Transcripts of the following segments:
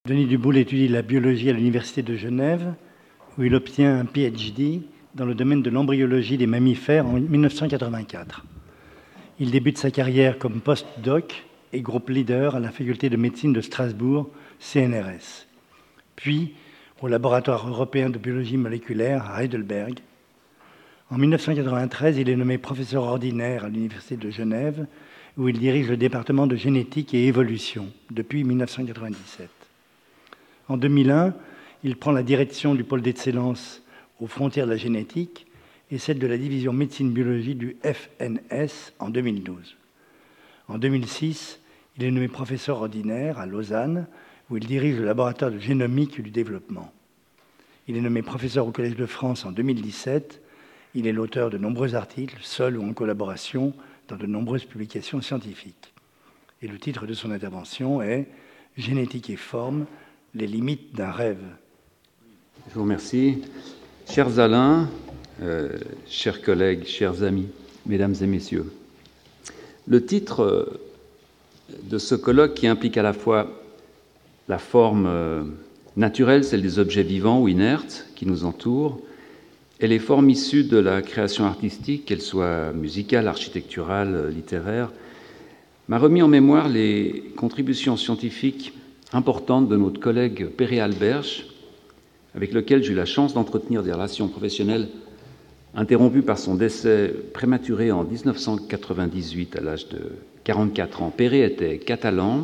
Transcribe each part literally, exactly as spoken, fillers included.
Denis Duboule étudie la biologie à l'Université de Genève, où il obtient un P H D dans le domaine de l'embryologie des mammifères en mille neuf cent quatre-vingt-quatre. Il débute sa carrière comme post-doc et groupe leader à la faculté de médecine de Strasbourg, C N R S, puis au laboratoire européen de biologie moléculaire à Heidelberg. En mille neuf cent quatre-vingt-treize, il est nommé professeur ordinaire à l'Université de Genève, où il dirige le département de génétique et évolution depuis mille neuf cent quatre-vingt-dix-sept. En deux mille un, il prend la direction du pôle d'excellence aux frontières de la génétique et celle de la division médecine-biologie du F N S en deux mille douze. En deux mille six, il est nommé professeur ordinaire à Lausanne, où il dirige le laboratoire de génomique du développement. Il est nommé professeur au Collège de France en deux mille dix-sept. Il est l'auteur de nombreux articles, seul ou en collaboration, dans de nombreuses publications scientifiques. Et le titre de son intervention est « Génétique et forme, les limites d'un rêve ». Je vous remercie. Chers Alain, euh, chers collègues, chers amis, mesdames et messieurs, le titre de ce colloque qui implique à la fois la forme euh, naturelle, celle des objets vivants ou inertes qui nous entourent, et les formes issues de la création artistique, qu'elles soient musicales, architecturales, littéraires, m'a remis en mémoire les contributions scientifiques importantes de notre collègue Perret Alberche, avec lequel j'ai eu la chance d'entretenir des relations professionnelles interrompues par son décès prématuré en mille neuf cent quatre-vingt-dix-huit à l'âge de quarante-quatre ans. Perret était catalan,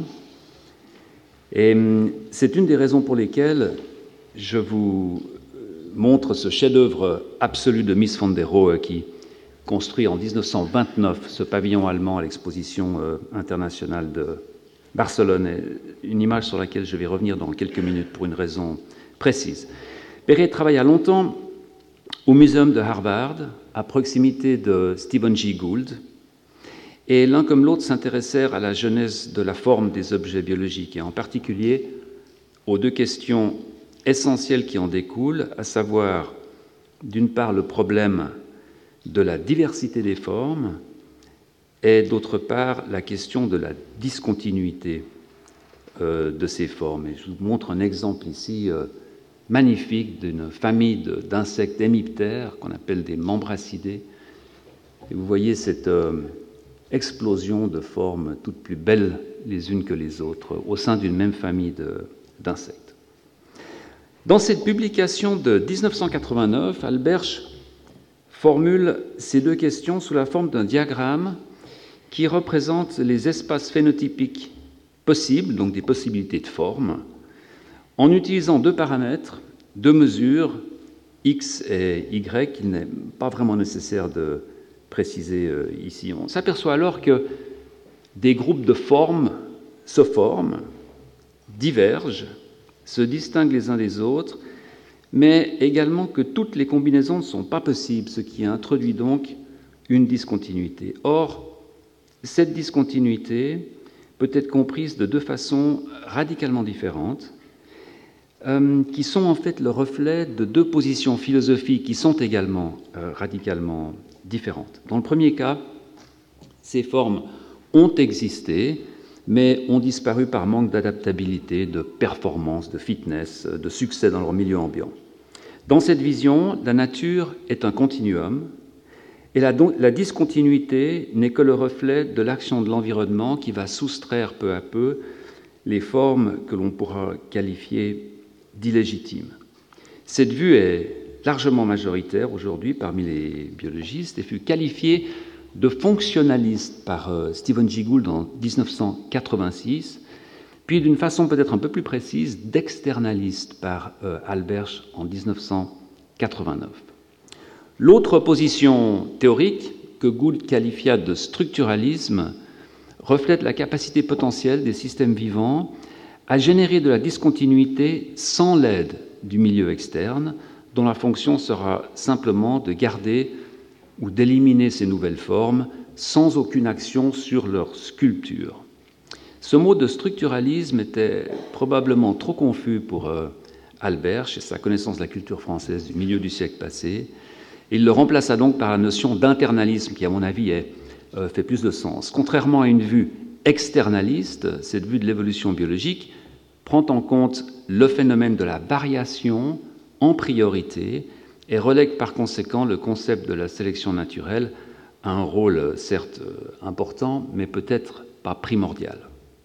et c'est une des raisons pour lesquelles je vous montre ce chef-d'œuvre absolu de Mies van der Rohe qui construit en mille neuf cent vingt-neuf ce pavillon allemand à l'exposition internationale de Barcelone, une image sur laquelle je vais revenir dans quelques minutes pour une raison précise. Perret travailla longtemps au Muséum de Harvard, à proximité de Stephen Jay Gould, et l'un comme l'autre s'intéressèrent à la genèse de la forme des objets biologiques, et en particulier aux deux questions essentielles qui en découlent, à savoir, d'une part, le problème de la diversité des formes, et d'autre part, la question de la discontinuité euh, de ces formes. Et je vous montre un exemple ici euh, magnifique d'une famille d'insectes hémiptères qu'on appelle des membracidés. Et vous voyez cette euh, explosion de formes toutes plus belles les unes que les autres au sein d'une même famille d'insectes. Dans cette publication de mille neuf cent quatre-vingt-neuf, Alberche formule ces deux questions sous la forme d'un diagramme qui représente les espaces phénotypiques possibles, donc des possibilités de forme, en utilisant deux paramètres, deux mesures, X et Y, qu'il n'est pas vraiment nécessaire de préciser ici. On s'aperçoit alors que des groupes de formes se forment, divergent, se distinguent les uns des autres, mais également que toutes les combinaisons ne sont pas possibles, ce qui introduit donc une discontinuité. Or, cette discontinuité peut être comprise de deux façons radicalement différentes, euh, qui sont en fait le reflet de deux positions philosophiques qui sont également euh, radicalement différentes. Dans le premier cas, ces formes ont existé, mais ont disparu par manque d'adaptabilité, de performance, de fitness, de succès dans leur milieu ambiant. Dans cette vision, la nature est un continuum, et la, la discontinuité n'est que le reflet de l'action de l'environnement qui va soustraire peu à peu les formes que l'on pourra qualifier d'illégitimes. Cette vue est largement majoritaire aujourd'hui parmi les biologistes et fut qualifiée de fonctionnaliste par euh, Stephen Jay Gould en mille neuf cent quatre-vingt-six, puis d'une façon peut-être un peu plus précise, d'externaliste par euh, Alberche en mille neuf cent quatre-vingt-neuf. L'autre position théorique, que Gould qualifia de structuralisme, reflète la capacité potentielle des systèmes vivants à générer de la discontinuité sans l'aide du milieu externe, dont la fonction sera simplement de garder ou d'éliminer ces nouvelles formes sans aucune action sur leur sculpture. Ce mot de structuralisme était probablement trop confus pour euh, Alberche et sa connaissance de la culture française du milieu du siècle passé. Il le remplaça donc par la notion d'internalisme qui, à mon avis, est, euh, fait plus de sens. Contrairement à une vue externaliste, cette vue de l'évolution biologique, prend en compte le phénomène de la variation en priorité et relègue par conséquent le concept de la sélection naturelle à un rôle certes important, mais peut-être pas primordial.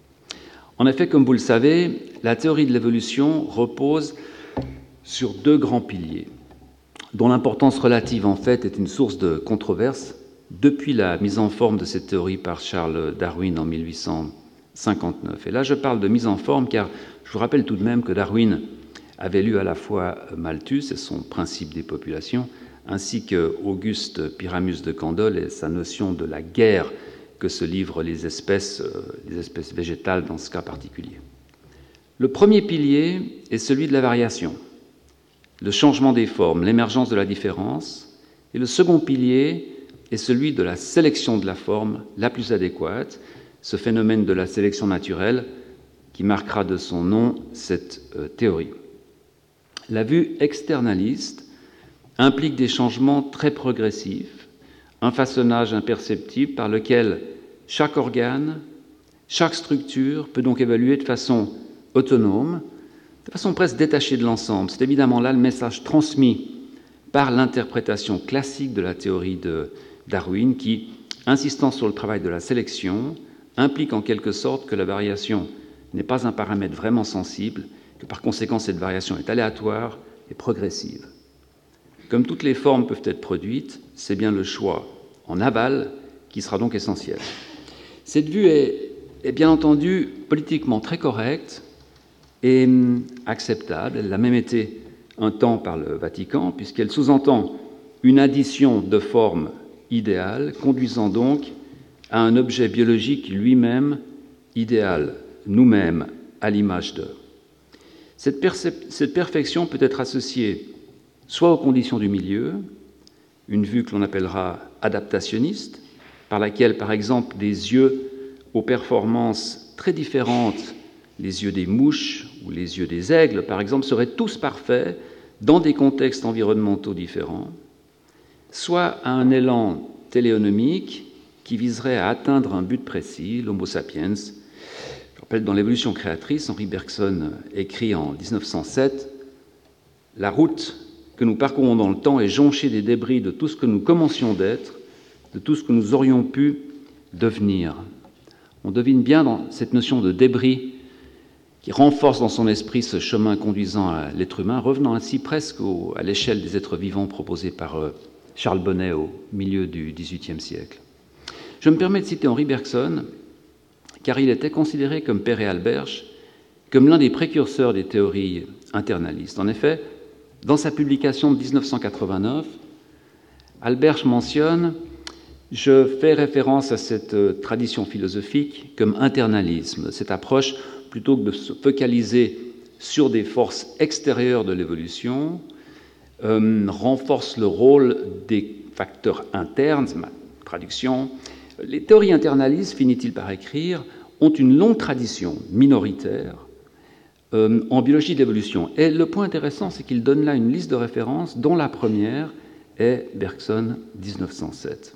En effet, comme vous le savez, la théorie de l'évolution repose sur deux grands piliers, dont l'importance relative en fait est une source de controverse depuis la mise en forme de cette théorie par Charles Darwin en mille huit cent cinquante-neuf. Et là, je parle de mise en forme car je vous rappelle tout de même que Darwin avait lu à la fois Malthus et son principe des populations, ainsi que Auguste Pyramus de Candolle et sa notion de la guerre que se livrent les espèces, les espèces végétales dans ce cas particulier. Le premier pilier est celui de la variation, le changement des formes, l'émergence de la différence, et le second pilier est celui de la sélection de la forme la plus adéquate, ce phénomène de la sélection naturelle qui marquera de son nom cette euh, théorie. La vue externaliste implique des changements très progressifs, un façonnage imperceptible par lequel chaque organe, chaque structure peut donc évoluer de façon autonome, de façon presque détachée de l'ensemble. C'est évidemment là le message transmis par l'interprétation classique de la théorie de Darwin qui, insistant sur le travail de la sélection, implique en quelque sorte que la variation n'est pas un paramètre vraiment sensible, que par conséquent cette variation est aléatoire et progressive. Comme toutes les formes peuvent être produites, c'est bien le choix en aval qui sera donc essentiel. Cette vue est, est bien entendu politiquement très correcte et acceptable. Elle l'a même été un temps par le Vatican, puisqu'elle sous-entend une addition de formes idéales, conduisant donc à un objet biologique lui-même idéal, nous-mêmes, à l'image d'eux. Cette, cette perfection peut être associée soit aux conditions du milieu, une vue que l'on appellera adaptationniste, par laquelle, par exemple, des yeux aux performances très différentes, les yeux des mouches ou les yeux des aigles, par exemple, seraient tous parfaits dans des contextes environnementaux différents, soit à un élan téléonomique qui viserait à atteindre un but précis, l'Homo sapiens. Je rappelle, dans l'Évolution créatrice, Henri Bergson écrit en mille neuf cent sept « La route que nous parcourons dans le temps est jonchée des débris de tout ce que nous commencions d'être, de tout ce que nous aurions pu devenir. » On devine bien dans cette notion de débris qui renforce dans son esprit ce chemin conduisant à l'être humain, revenant ainsi presque au, à l'échelle des êtres vivants proposés par euh, Charles Bonnet au milieu du dix-huitième siècle. Je me permets de citer Henri Bergson, car il était considéré comme Père et Alberche, comme l'un des précurseurs des théories internalistes. En effet, dans sa publication de mille neuf cent quatre-vingt-neuf, Alberche mentionne « Je fais référence à cette tradition philosophique comme internalisme, cette approche plutôt que de se focaliser sur des forces extérieures de l'évolution, euh, renforce le rôle des facteurs internes, c'est ma traduction. Les théories internalistes, finit-il par écrire, ont une longue tradition minoritaire euh, en biologie de l'évolution. Et le point intéressant, c'est qu'il donne là une liste de références, dont la première est Bergson, mille neuf cent sept.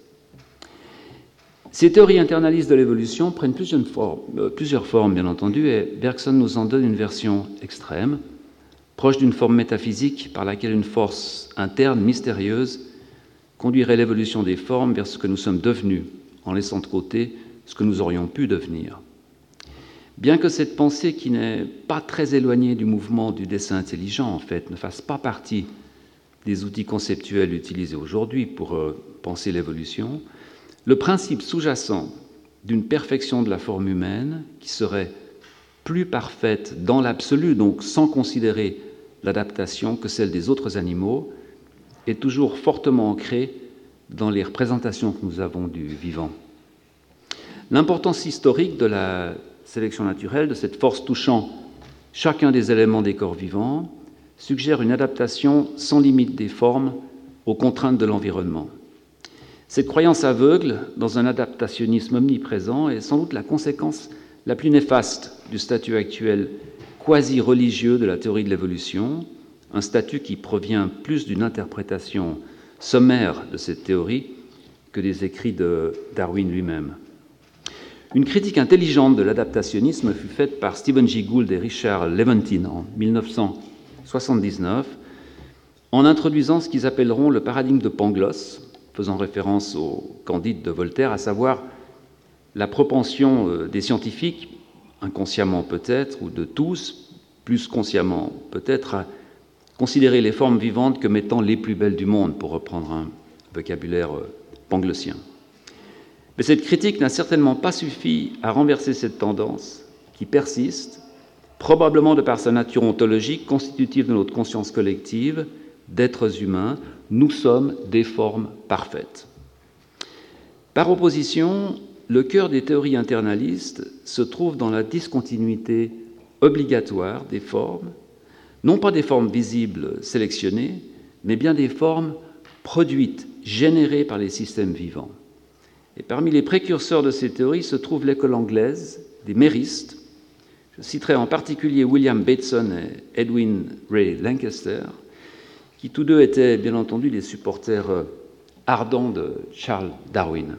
Ces théories internalistes de l'évolution prennent plusieurs formes, euh, plusieurs formes, bien entendu, et Bergson nous en donne une version extrême, proche d'une forme métaphysique par laquelle une force interne mystérieuse conduirait l'évolution des formes vers ce que nous sommes devenus, en laissant de côté ce que nous aurions pu devenir. Bien que cette pensée, qui n'est pas très éloignée du mouvement du dessin intelligent, en fait, ne fasse pas partie des outils conceptuels utilisés aujourd'hui pour euh, penser l'évolution, le principe sous-jacent d'une perfection de la forme humaine qui serait plus parfaite dans l'absolu, donc sans considérer l'adaptation, que celle des autres animaux, est toujours fortement ancré dans les représentations que nous avons du vivant. L'importance historique de la sélection naturelle, de cette force touchant chacun des éléments des corps vivants, suggère une adaptation sans limite des formes aux contraintes de l'environnement. Cette croyance aveugle dans un adaptationnisme omniprésent est sans doute la conséquence la plus néfaste du statut actuel quasi-religieux de la théorie de l'évolution, un statut qui provient plus d'une interprétation sommaire de cette théorie que des écrits de Darwin lui-même. Une critique intelligente de l'adaptationnisme fut faite par Stephen Jay Gould et Richard Levantine en mille neuf cent soixante-dix-neuf, en introduisant ce qu'ils appelleront le paradigme de Pangloss, faisant référence au Candide de Voltaire, à savoir la propension des scientifiques, inconsciemment peut-être, ou de tous, plus consciemment peut-être, à considérer les formes vivantes comme étant les plus belles du monde, pour reprendre un vocabulaire panglossien. Mais cette critique n'a certainement pas suffi à renverser cette tendance qui persiste, probablement de par sa nature ontologique, constitutive de notre conscience collective, d'êtres humains. Nous sommes des formes parfaites. Par opposition, le cœur des théories internalistes se trouve dans la discontinuité obligatoire des formes, non pas des formes visibles sélectionnées, mais bien des formes produites, générées par les systèmes vivants. Et parmi les précurseurs de ces théories se trouve l'école anglaise des méristes. Je citerai en particulier William Bateson et Edwin Ray Lancaster, qui tous deux étaient bien entendu des supporters ardents de Charles Darwin.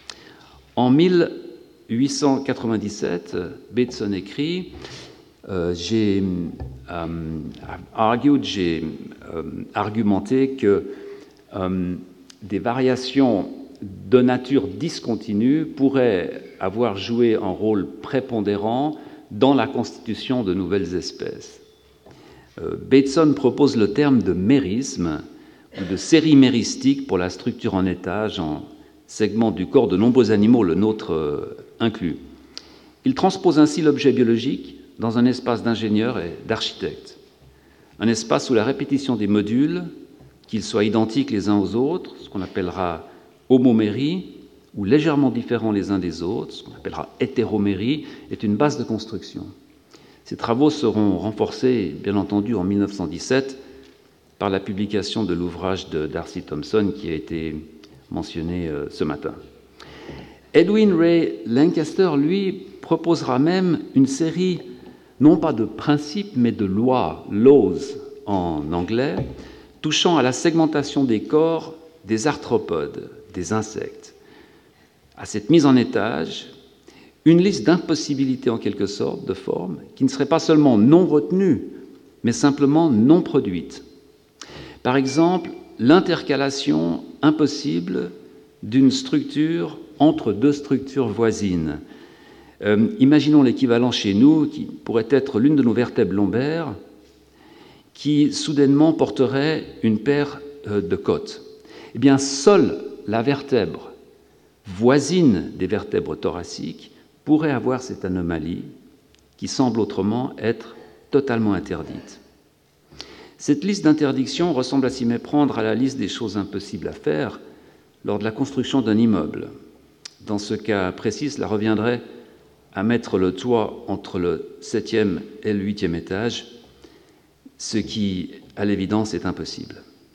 En mille huit cent quatre-vingt-dix-sept, Bateson écrit euh, « J'ai euh, argued, j'ai euh, argumenté que euh, des variations de nature discontinue pourraient avoir joué un rôle prépondérant dans la constitution de nouvelles espèces. » euh, Bateson propose le terme de mérisme ou de série méristique pour la structure en étage, en segment du corps de nombreux animaux, le nôtre euh, inclus. Il transpose ainsi l'objet biologique dans un espace d'ingénieurs et d'architectes, un espace où la répétition des modules, qu'ils soient identiques les uns aux autres, ce qu'on appellera homomérie, ou légèrement différents les uns des autres, ce qu'on appellera hétéromérie, est une base de construction. Ces travaux seront renforcés, bien entendu, en mille neuf cent dix-sept par la publication de l'ouvrage de D'Arcy Thompson qui a été mentionné euh, ce matin. Edwin Ray Lancaster, lui, proposera même une série, non pas de principes, mais de lois, laws en anglais, touchant à la segmentation des corps des arthropodes, des insectes. À cette mise en étage, une liste d'impossibilités en quelque sorte, de formes, qui ne seraient pas seulement non retenues, mais simplement non produites. Par exemple, l'intercalation impossible d'une structure entre deux structures voisines. Euh, imaginons l'équivalent chez nous, qui pourrait être l'une de nos vertèbres lombaires, qui soudainement porterait une paire euh, de côtes. Eh bien, seule la vertèbre voisine des vertèbres thoraciques pourrait avoir cette anomalie qui semble autrement être totalement interdite. Cette liste d'interdictions ressemble à s'y méprendre à la liste des choses impossibles à faire lors de la construction d'un immeuble. Dans ce cas précis, cela reviendrait à mettre le toit entre le septième et le huitième étage, ce qui, à l'évidence, est impossible.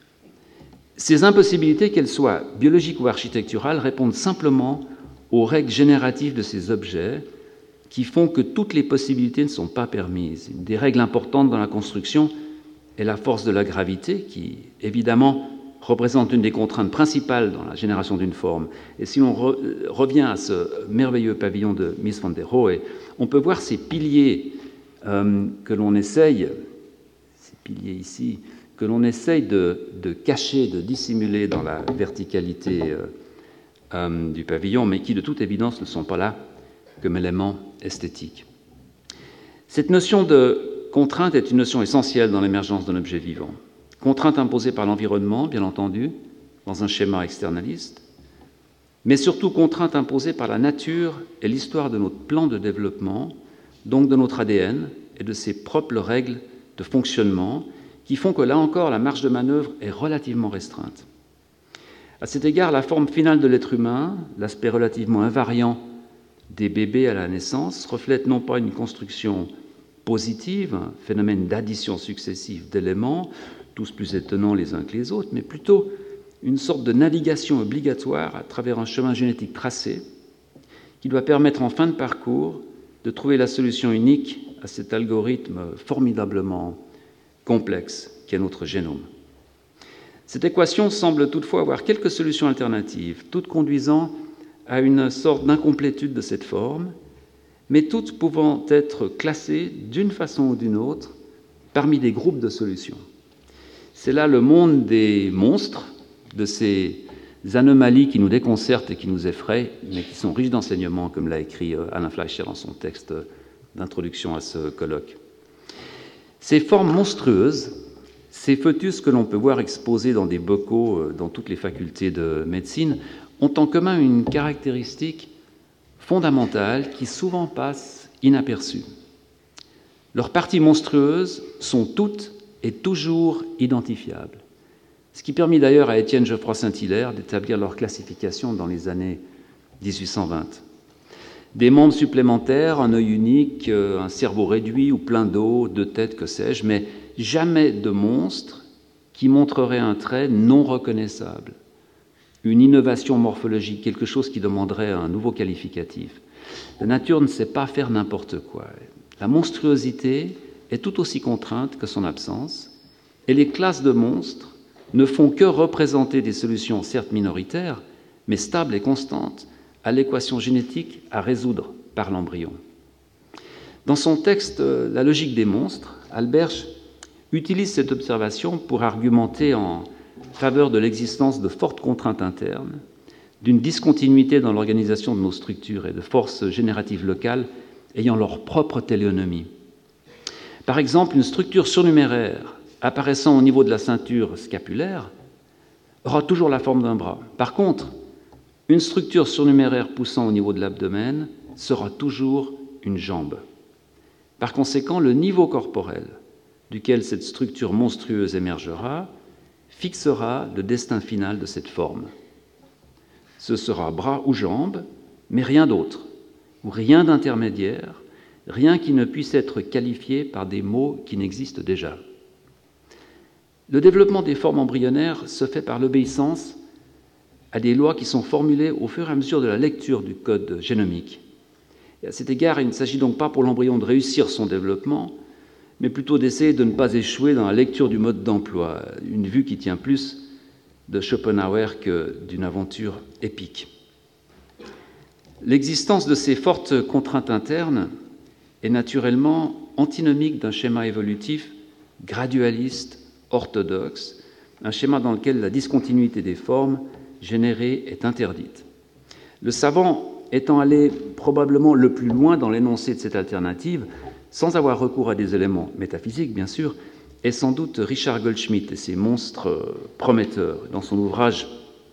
Ces impossibilités, qu'elles soient biologiques ou architecturales, répondent simplement aux règles génératives de ces objets qui font que toutes les possibilités ne sont pas permises. Une des règles importantes dans la construction est la force de la gravité, qui, évidemment, représente une des contraintes principales dans la génération d'une forme. Et si on re revient à ce merveilleux pavillon de Mies van der Rohe, on peut voir ces piliers euh, que l'on essaye, ces piliers ici, que l'on essaye de, de cacher, de dissimuler dans la verticalité euh, euh, du pavillon, mais qui, de toute évidence, ne sont pas là comme éléments esthétiques. Cette notion de contrainte est une notion essentielle dans l'émergence d'un objet vivant. Contrainte imposée par l'environnement, bien entendu, dans un schéma externaliste, mais surtout contrainte imposée par la nature et l'histoire de notre plan de développement, donc de notre A D N et de ses propres règles de fonctionnement, qui font que, là encore, la marge de manœuvre est relativement restreinte. À cet égard, la forme finale de l'être humain, l'aspect relativement invariant des bébés à la naissance, reflète non pas une construction positive, un phénomène d'addition successive d'éléments, tous plus étonnants les uns que les autres, mais plutôt une sorte de navigation obligatoire à travers un chemin génétique tracé qui doit permettre en fin de parcours de trouver la solution unique à cet algorithme formidablement complexe qu'est notre génome. Cette équation semble toutefois avoir quelques solutions alternatives, toutes conduisant à une sorte d'incomplétude de cette forme, mais toutes pouvant être classées d'une façon ou d'une autre parmi des groupes de solutions. C'est là le monde des monstres, de ces anomalies qui nous déconcertent et qui nous effraient, mais qui sont riches d'enseignements, comme l'a écrit Alain Fleischer dans son texte d'introduction à ce colloque. Ces formes monstrueuses, ces foetus que l'on peut voir exposés dans des bocaux dans toutes les facultés de médecine, ont en commun une caractéristique fondamentale qui souvent passe inaperçue. Leurs parties monstrueuses sont toutes et toujours identifiables, ce qui permit d'ailleurs à Étienne Geoffroy Saint-Hilaire d'établir leur classification dans les années dix-huit cent vingt. Des membres supplémentaires, un œil unique, un cerveau réduit ou plein d'eau, deux têtes, que sais-je, mais jamais de monstre qui montrerait un trait non reconnaissable, une innovation morphologique, quelque chose qui demanderait un nouveau qualificatif. La nature ne sait pas faire n'importe quoi. La monstruosité est tout aussi contrainte que son absence, et les classes de monstres ne font que représenter des solutions certes minoritaires, mais stables et constantes, à l'équation génétique à résoudre par l'embryon. Dans son texte « La logique des monstres », Alberch utilise cette observation pour argumenter en faveur de l'existence de fortes contraintes internes, d'une discontinuité dans l'organisation de nos structures et de forces génératives locales ayant leur propre téléonomie. Par exemple, une structure surnuméraire apparaissant au niveau de la ceinture scapulaire aura toujours la forme d'un bras. Par contre, une structure surnuméraire poussant au niveau de l'abdomen sera toujours une jambe. Par conséquent, le niveau corporel duquel cette structure monstrueuse émergera fixera le destin final de cette forme. Ce sera bras ou jambe, mais rien d'autre, ou rien d'intermédiaire, rien qui ne puisse être qualifié par des mots qui n'existent déjà. Le développement des formes embryonnaires se fait par l'obéissance à des lois qui sont formulées au fur et à mesure de la lecture du code génomique. Et à cet égard, il ne s'agit donc pas pour l'embryon de réussir son développement, mais plutôt d'essayer de ne pas échouer dans la lecture du mode d'emploi, une vue qui tient plus de Schopenhauer que d'une aventure épique. L'existence de ces fortes contraintes internes est naturellement antinomique d'un schéma évolutif gradualiste, orthodoxe, un schéma dans lequel la discontinuité des formes générées est interdite. Le savant étant allé probablement le plus loin dans l'énoncé de cette alternative, sans avoir recours à des éléments métaphysiques, bien sûr, est sans doute Richard Goldschmidt et ses monstres prometteurs. Dans son ouvrage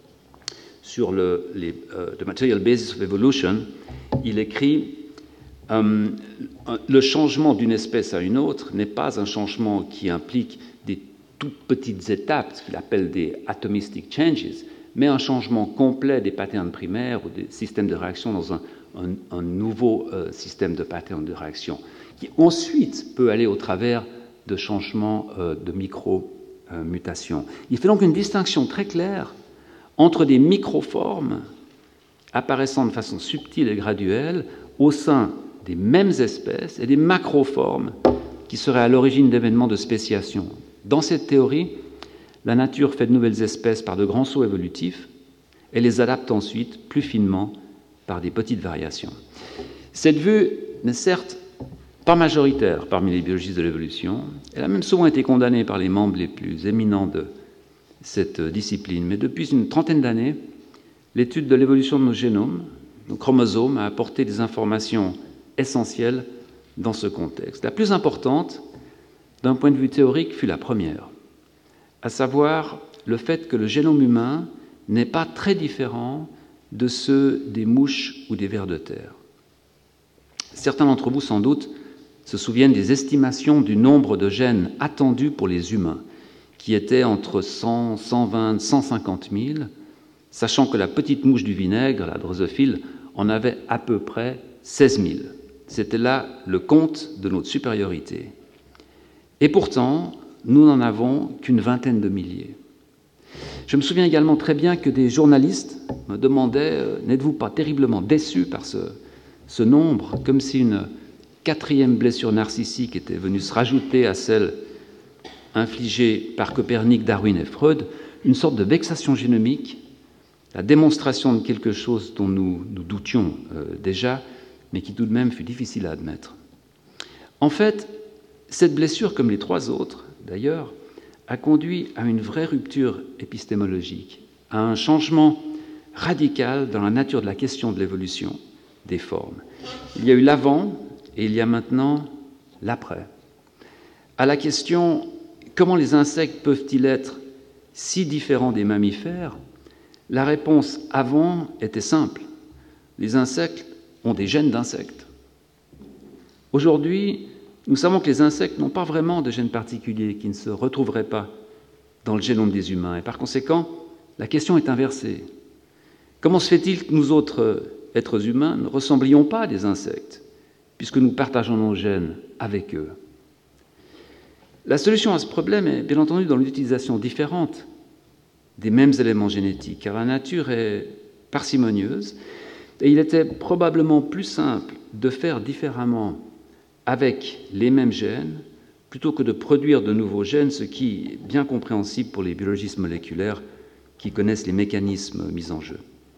sur le les, uh, The Material Basis of Evolution, il écrit um, « Le changement d'une espèce à une autre n'est pas un changement qui implique des toutes petites étapes, ce qu'il appelle des atomistic changes, mais un changement complet des patterns primaires ou des systèmes de réaction dans un, un, un nouveau euh, système de patterns de réaction, qui ensuite peut aller au travers de changements euh, de micro-mutations. Euh, Il fait donc une distinction très claire entre des microformes apparaissant de façon subtile et graduelle au sein des mêmes espèces et des macroformes qui seraient à l'origine d'événements de spéciation. Dans cette théorie, la nature fait de nouvelles espèces par de grands sauts évolutifs et les adapte ensuite plus finement par des petites variations. Cette vue n'est certes pas majoritaire parmi les biologistes de l'évolution, elle a même souvent été condamnée par les membres les plus éminents de cette discipline, mais depuis une trentaine d'années, l'étude de l'évolution de nos génomes, nos chromosomes, a apporté des informations essentielles dans ce contexte. La plus importante, d'un point de vue théorique, fut la première, à savoir le fait que le génome humain n'est pas très différent de ceux des mouches ou des vers de terre. Certains d'entre vous, sans doute, se souviennent des estimations du nombre de gènes attendus pour les humains, qui étaient entre cent, cent vingt, cent cinquante mille, sachant que la petite mouche du vinaigre, la drosophile, en avait à peu près seize mille. C'était là le compte de notre supériorité. Et pourtant, nous n'en avons qu'une vingtaine de milliers. Je me souviens également très bien que des journalistes me demandaient euh, « N'êtes-vous pas terriblement déçus par ce, ce nombre ?» comme si une quatrième blessure narcissique était venue se rajouter à celle infligée par Copernic, Darwin et Freud, une sorte de vexation génomique la démonstration de quelque chose dont nous, nous doutions euh, déjà, mais qui tout de même fut difficile à admettre. En fait, cette blessure, comme les trois autres d'ailleurs, a conduit à une vraie rupture épistémologique, à un changement radical dans la nature de la question de l'évolution des formes. Il y a eu l'avant et il y a maintenant l'après. À la question « Comment les insectes peuvent-ils être si différents des mammifères ?», la réponse avant était simple. Les insectes ont des gènes d'insectes. Aujourd'hui, nous savons que les insectes n'ont pas vraiment de gènes particuliers qui ne se retrouveraient pas dans le génome des humains. Et par conséquent, la question est inversée. Comment se fait-il que nous autres êtres humains ne ressemblions pas à des insectes, puisque nous partageons nos gènes avec eux ? La solution à ce problème est bien entendu dans l'utilisation différente des mêmes éléments génétiques, car la nature est parcimonieuse, et il était probablement plus simple de faire différemment avec les mêmes gènes, plutôt que de produire de nouveaux gènes, ce qui est bien compréhensible pour les biologistes moléculaires qui connaissent les mécanismes mis en jeu.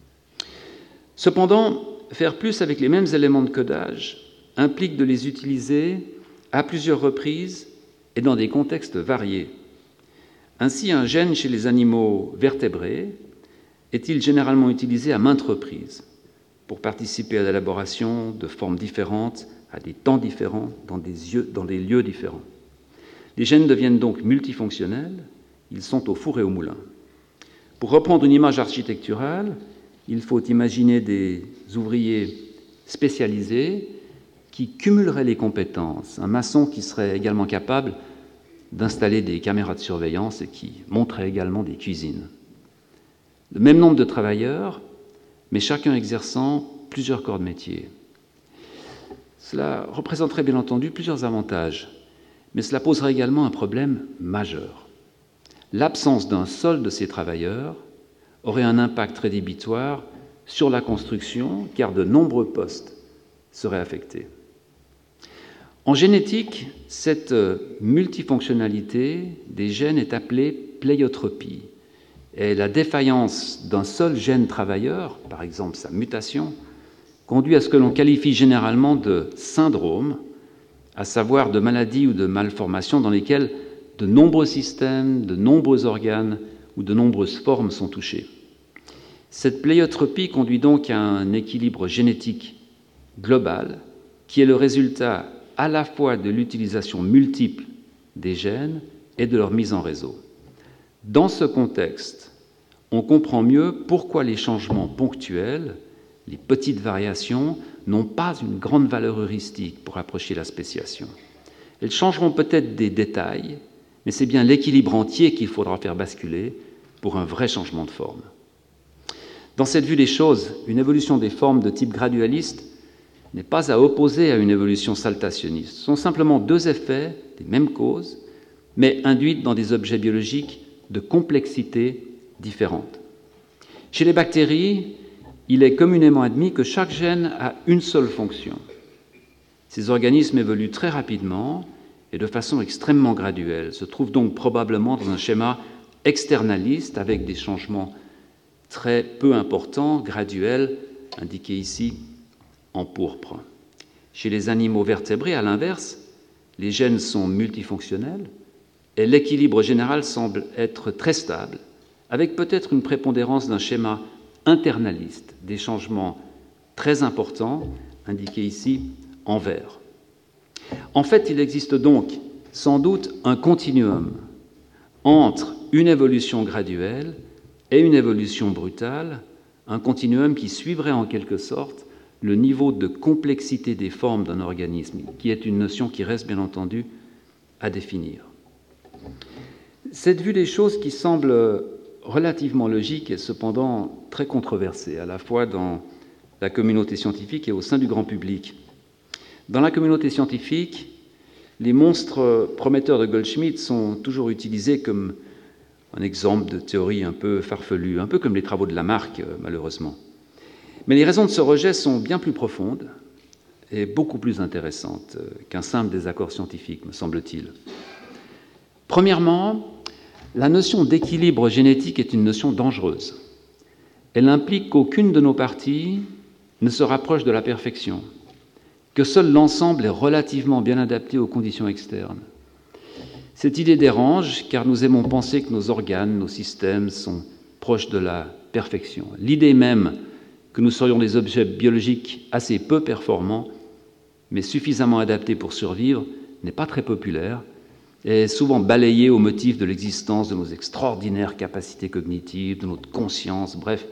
Cependant, faire plus avec les mêmes éléments de codage implique de les utiliser à plusieurs reprises et dans des contextes variés. Ainsi, un gène chez les animaux vertébrés est-il généralement utilisé à maintes reprises pour participer à l'élaboration de formes différentes, à des temps différents, dans des, yeux, dans des lieux différents. Les gènes deviennent donc multifonctionnels, ils sont au four et au moulin. Pour reprendre une image architecturale, il faut imaginer des ouvriers spécialisés qui cumuleraient les compétences, un maçon qui serait également capable d'installer des caméras de surveillance et qui monterait également des cuisines. Le même nombre de travailleurs, mais chacun exerçant plusieurs corps de métier. Cela représenterait bien entendu plusieurs avantages, mais cela poserait également un problème majeur. L'absence d'un seul de ces travailleurs aurait un impact rédhibitoire sur la construction, car de nombreux postes seraient affectés. En génétique, cette multifonctionnalité des gènes est appelée pléiotropie, et la défaillance d'un seul gène travailleur, par exemple sa mutation, conduit à ce que l'on qualifie généralement de syndrome, à savoir de maladies ou de malformations dans lesquelles de nombreux systèmes, de nombreux organes ou de nombreuses formes sont touchés. Cette pléiotropie conduit donc à un équilibre génétique global qui est le résultat à la fois de l'utilisation multiple des gènes et de leur mise en réseau. Dans ce contexte, on comprend mieux pourquoi les changements ponctuels, les petites variations, n'ont pas une grande valeur heuristique pour approcher la spéciation. Elles changeront peut-être des détails, mais c'est bien l'équilibre entier qu'il faudra faire basculer pour un vrai changement de forme. Dans cette vue des choses, une évolution des formes de type gradualiste n'est pas à opposer à une évolution saltationniste. Ce sont simplement deux effets des mêmes causes, mais induites dans des objets biologiques de complexité différente. Chez les bactéries, il est communément admis que chaque gène a une seule fonction. Ces organismes évoluent très rapidement et de façon extrêmement graduelle, se trouvent donc probablement dans un schéma externaliste avec des changements très peu importants, graduels, indiqués ici en pourpre. Chez les animaux vertébrés, à l'inverse, les gènes sont multifonctionnels et l'équilibre général semble être très stable, avec peut-être une prépondérance d'un schéma internaliste, des changements très importants, indiqués ici en vert. En fait, il existe donc sans doute un continuum entre une évolution graduelle et une évolution brutale, un continuum qui suivrait en quelque sorte le niveau de complexité des formes d'un organisme, qui est une notion qui reste bien entendu à définir. Cette vue des choses qui semble relativement logique est cependant très controversée, à la fois dans la communauté scientifique et au sein du grand public. Dans la communauté scientifique, les monstres prometteurs de Goldschmidt sont toujours utilisés comme un exemple de théorie un peu farfelue, un peu comme les travaux de Lamarck, malheureusement. Mais les raisons de ce rejet sont bien plus profondes et beaucoup plus intéressantes qu'un simple désaccord scientifique, me semble-t-il. Premièrement, la notion d'équilibre génétique est une notion dangereuse. elle implique qu'aucune de nos parties ne se rapproche de la perfection, que seul l'ensemble est relativement bien adapté aux conditions externes. Cette idée dérange, car nous aimons penser que nos organes, nos systèmes sont proches de la perfection. L'idée même que nous serions des objets biologiques assez peu performants, mais suffisamment adaptés pour survivre, n'est pas très populaire et est souvent balayée au motif de l'existence de nos extraordinaires capacités cognitives, de notre conscience, bref,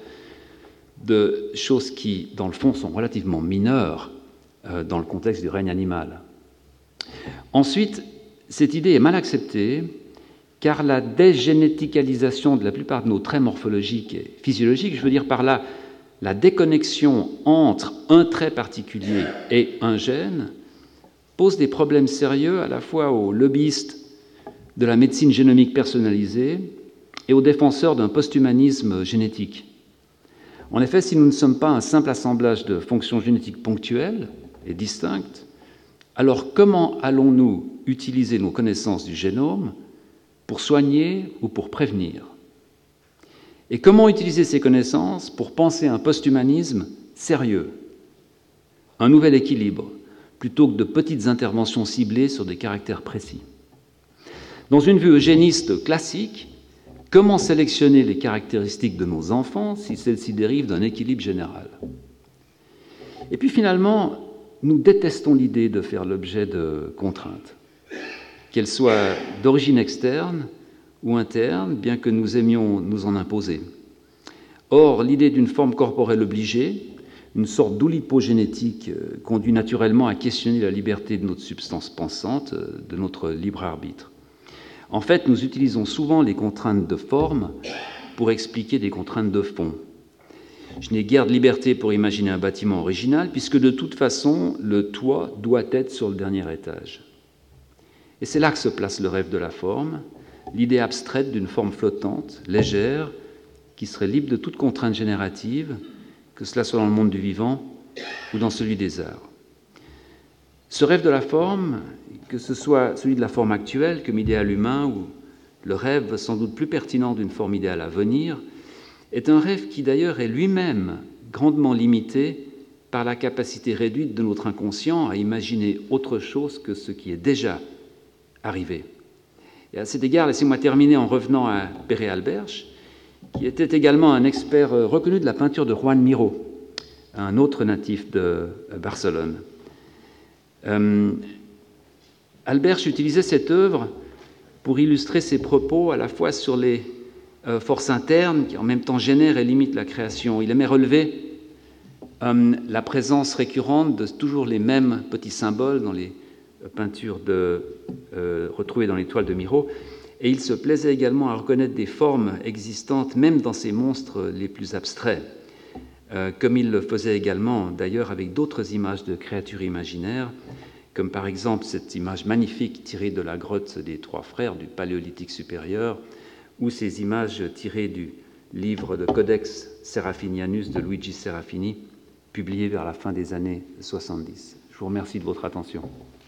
de choses qui, dans le fond, sont relativement mineures euh, dans le contexte du règne animal. Ensuite, cette idée est mal acceptée car la dégénéticalisation de la plupart de nos traits morphologiques et physiologiques, je veux dire par là la déconnexion entre un trait particulier et un gène, pose des problèmes sérieux à la fois aux lobbyistes de la médecine génomique personnalisée et aux défenseurs d'un post-humanisme génétique. En effet, si nous ne sommes pas un simple assemblage de fonctions génétiques ponctuelles et distinctes, alors comment allons-nous utiliser nos connaissances du génome pour soigner ou pour prévenir? Et comment utiliser ces connaissances pour penser un post-humanisme sérieux, un nouvel équilibre, plutôt que de petites interventions ciblées sur des caractères précis? Dans une vue eugéniste classique, comment sélectionner les caractéristiques de nos enfants si celles-ci dérivent d'un équilibre général? Et puis finalement, nous détestons l'idée de faire l'objet de contraintes, qu'elles soient d'origine externe ou interne, bien que nous aimions nous en imposer. Or, l'idée d'une forme corporelle obligée, une sorte d'oulipogénétique, conduit naturellement à questionner la liberté de notre substance pensante, de notre libre arbitre. En fait, nous utilisons souvent les contraintes de forme pour expliquer des contraintes de fond. Je n'ai guère de liberté pour imaginer un bâtiment original, puisque de toute façon, le toit doit être sur le dernier étage. Et c'est là que se place le rêve de la forme, l'idée abstraite d'une forme flottante, légère, qui serait libre de toute contrainte générative, que cela soit dans le monde du vivant ou dans celui des arts. Ce rêve de la forme, que ce soit celui de la forme actuelle comme idéal humain ou le rêve sans doute plus pertinent d'une forme idéale à venir, est un rêve qui d'ailleurs est lui-même grandement limité par la capacité réduite de notre inconscient à imaginer autre chose que ce qui est déjà arrivé. Et à cet égard, laissez-moi terminer en revenant à Pere Alberch, qui était également un expert reconnu de la peinture de Juan Miró, un autre natif de Barcelone. Euh, Alberch utilisait cette œuvre pour illustrer ses propos à la fois sur les euh, forces internes qui en même temps génèrent et limitent la création. Il aimait relever euh, la présence récurrente de toujours les mêmes petits symboles dans les peintures de, euh, retrouvées dans les toiles de Miró, et il se plaisait également à reconnaître des formes existantes même dans ces monstres les plus abstraits, euh, comme il le faisait également d'ailleurs avec d'autres images de créatures imaginaires, comme par exemple cette image magnifique tirée de la grotte des Trois Frères du Paléolithique supérieur, ou ces images tirées du livre de Codex Seraphinianus de Luigi Serafini, publié vers la fin des années soixante-dix. Je vous remercie de votre attention.